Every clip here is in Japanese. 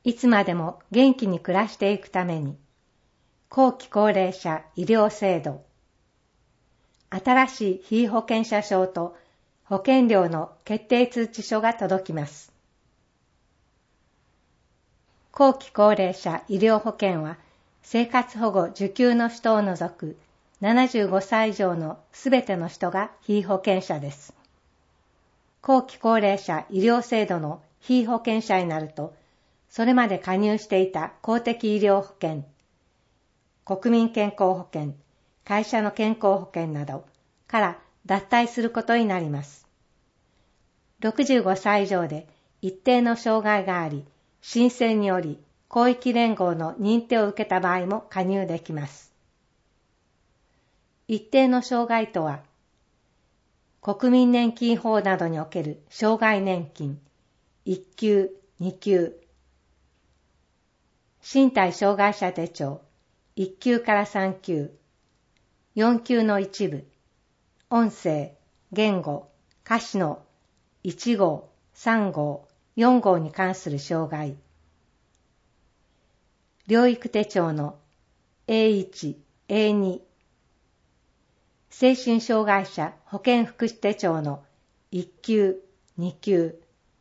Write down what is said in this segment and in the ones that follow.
いつまでも元気に暮らしていくために、後期高齢者医療制度、新しい被保険者証と保険料の決定通知書が届きます。後期高齢者医療保険は、生活保護受給の人を除く75歳以上のすべての人が被保険者です。後期高齢者医療制度の被保険者になると、それまで加入していた公的医療保険、国民健康保険、会社の健康保険などから脱退することになります。65歳以上で一定の障害があり、申請により広域連合の認定を受けた場合も加入できます。一定の障害とは、国民年金法などにおける障害年金、1級、2級、身体障害者手帳、1級から3級、4級の一部、音声、言語、歌詞の1号、3号、4号に関する障害、療育手帳の A1、A2、精神障害者保健福祉手帳の1級、2級、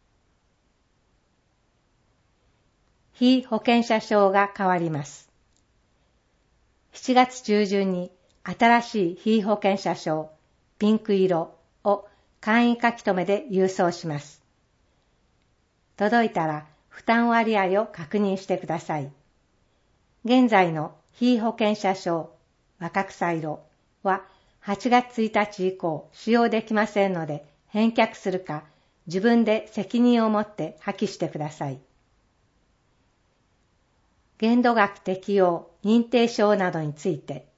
被保険者証が変わります。7月中旬に新しい被保険者証、ピンク色を簡易書き留めで郵送します。届いたら負担割合を確認してください。現在の被保険者証、若草色は8月1日以降使用できませんので、返却するか自分で責任を持って破棄してください。限度額適用認定証などについて、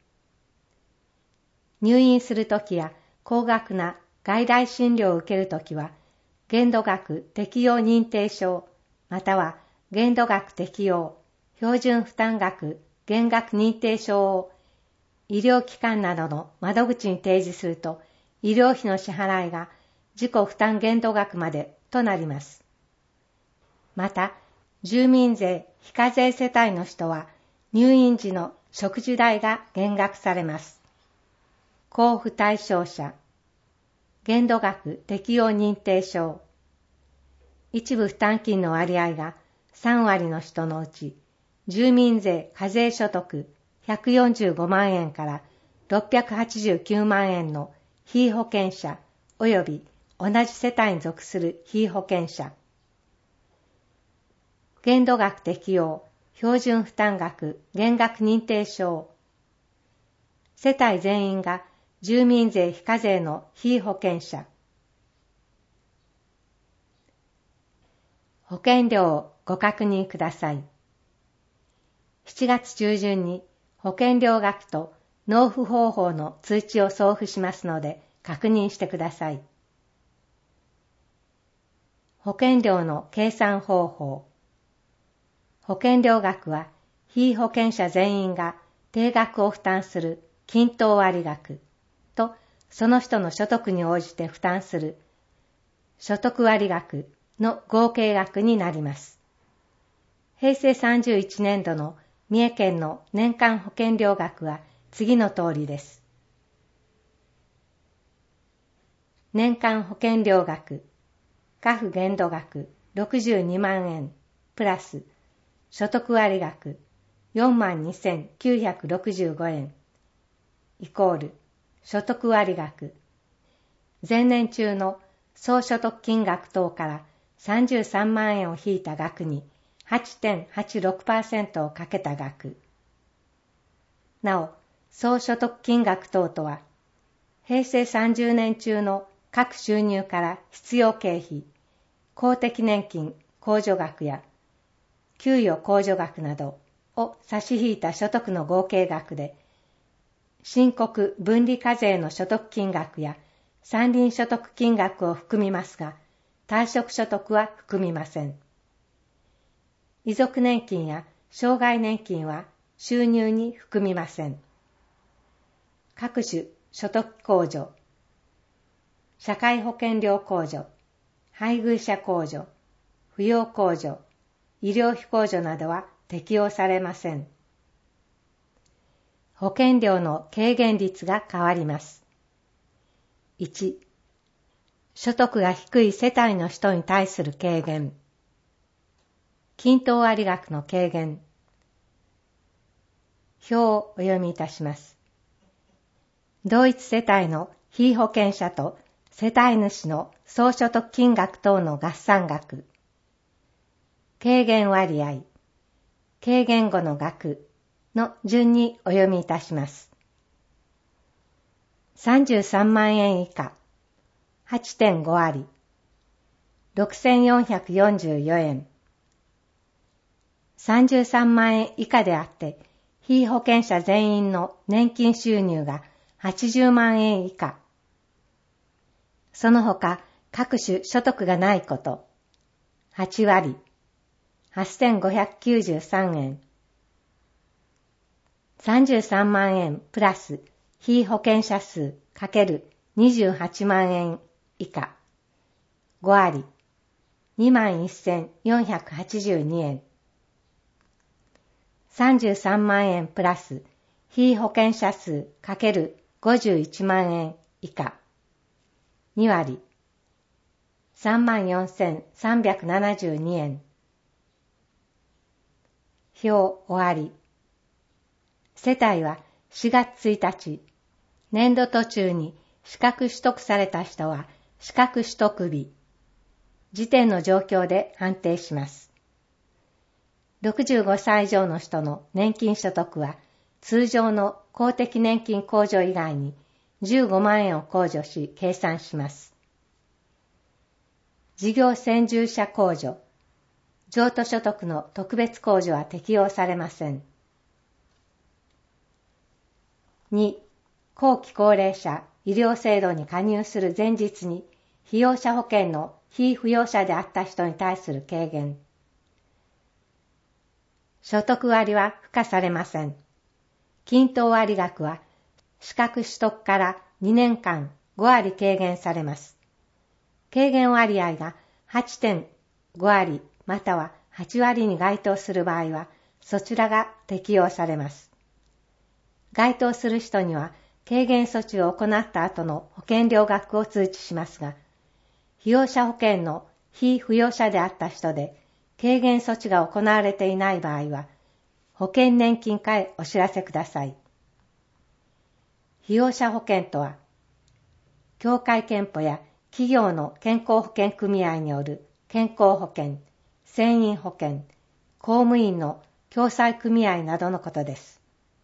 入院するときや高額な外来診療を受けるときは、限度額適用認定証または限度額適用標準負担額減額認定証を医療機関などの窓口に提示すると、医療費の支払いが自己負担限度額までとなります。また、住民税非課税世帯の人は入院時の食事代が減額されます。交付対象者、限度額適用認定証、一部負担金の割合が3割の人のうち、住民税課税所得145万円から689万円の被保険者及び同じ世帯に属する被保険者、限度額適用標準負担額減額認定証、世帯全員が住民税非課税の被保険者、保険料をご確認ください。7月中旬に保険料額と納付方法の通知を送付しますので確認してください。保険料の計算方法。保険料額は被保険者全員が定額を負担する均等割額とその人の所得に応じて負担する所得割額の合計額になります。平成31年度の三重県の年間保険料額は次の通りです。年間保険料額、過付限度額62万円プラス所得割額42,965円イコール所得割額、前年中の総所得金額等から33万円を引いた額に 8.86% をかけた額。なお、総所得金額等とは、平成30年中の各収入から必要経費、公的年金控除額や給与控除額などを差し引いた所得の合計額で、申告分離課税の所得金額や山林所得金額を含みますが、退職所得は含みません。遺族年金や障害年金は収入に含みません。各種所得控除、社会保険料控除、配偶者控除、扶養控除、 医療費控除などは適用されません。保険料の軽減率が変わります。1、所得が低い世帯の人に対する軽減。均等割額の軽減。表をお読みいたします。同一世帯の被保険者と世帯主の総所得金額等の合算額。軽減割合。軽減後の額の順にお読みいたします。33万円以下、8.5 割、6444円。33万円以下であって、被保険者全員の年金収入が80万円以下。その他、各種所得がないこと、8割、8593円。33万円プラス被保険者数×28万円以下、5割、21,482円。33万円プラス被保険者数×51万円以下、2割、34,372円。表終わり。世帯は4月1日、年度途中に資格取得された人は資格取得日、時点の状況で判定します。65歳以上の人の年金所得は通常の公的年金控除以外に15万円を控除し計算します。事業専従者控除、譲渡所得の特別控除は適用されません。2、後期高齢者医療制度に加入する前日に被用者保険の被扶養者であった人に対する軽減。所得割は付加されません。均等割額は資格取得から2年間5割軽減されます。軽減割合が 8.5 割または8割に該当する場合はそちらが適用されます。該当する人には軽減措置を行った後の保険料額を通知しますが、被用者保険の被扶養者であった人で軽減措置が行われていない場合は、保険年金課へお知らせください。被用者保険とは、協会憲法や企業の健康保険組合による健康保険、船員保険、公務員の共済組合などのことです。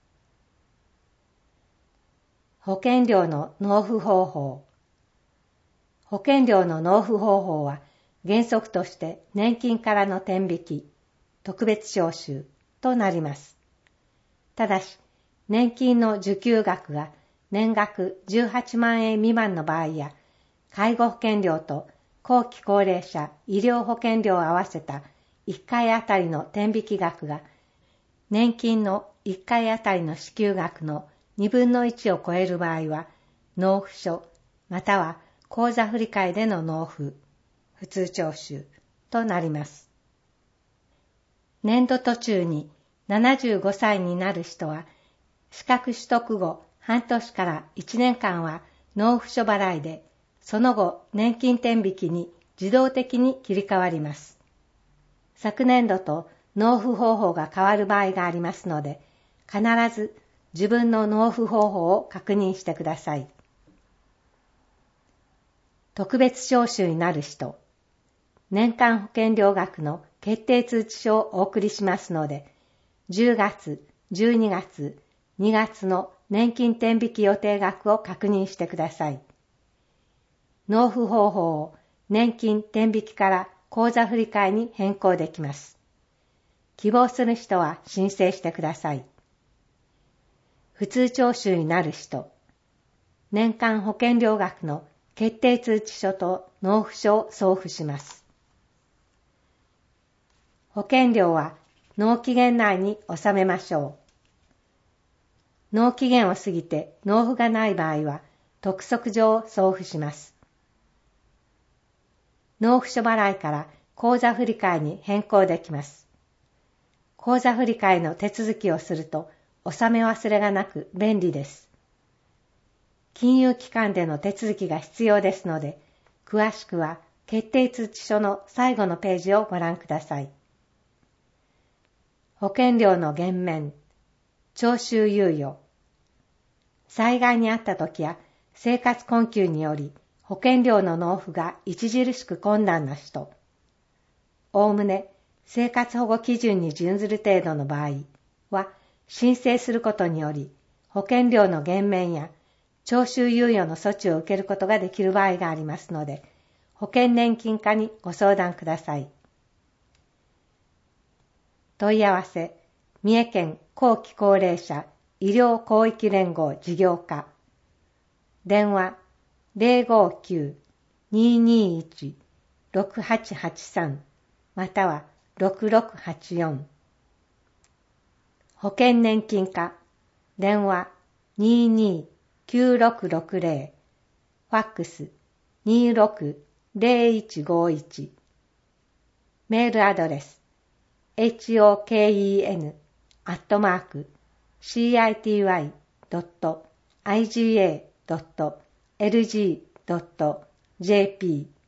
保険料の納付方法。保険料の納付方法は原則として年金からの天引き、特別徴収となります。ただし、年金の受給額が年額18万円未満の場合や、介護保険料と後期高齢者医療保険料を合わせた1回あたりの天引き額が、年金の1回あたりの支給額の2分の1を超える場合は、納付書または口座振替での納付、普通徴収となります。年度途中に75歳になる人は、資格取得後半年から1年間は納付書払いで、その後年金天引きに自動的に切り替わります。昨年度と納付方法が変わる場合がありますので、必ず自分の納付方法を確認してください。特別徴収になる人、年間保険料額の決定通知書をお送りしますので、10月、12月、2月の年金天引き予定額を確認してください。納付方法を年金天引きから口座振替に変更できます。希望する人は申請してください。普通徴収になる人、年間保険料額の決定通知書と納付書を送付します。保険料は納期限内に納めましょう。納期限を過ぎて納付がない場合は督促状を送付します。納付書払いから口座振替に変更できます。 口座振替の手続きをすると納め忘れがなく便利です。金融機関での手続きが必要ですので、詳しくは決定通知書の最後のページをご覧ください。保険料の減免、徴収猶予。災害にあった時や生活困窮により保険料の納付が著しく困難な人、おおむね生活保護基準に準ずる程度の場合は申請することにより保険料の減免や徴収猶予の措置を受けることができる場合がありますので、保険年金課にご相談ください。問い合わせ、三重県後期高齢者医療広域連合事業課。電話059-221-6883または6684。保険年金課。電話22-9660。ファックス260151。メールアドレスhoken@city.iga.lg.jp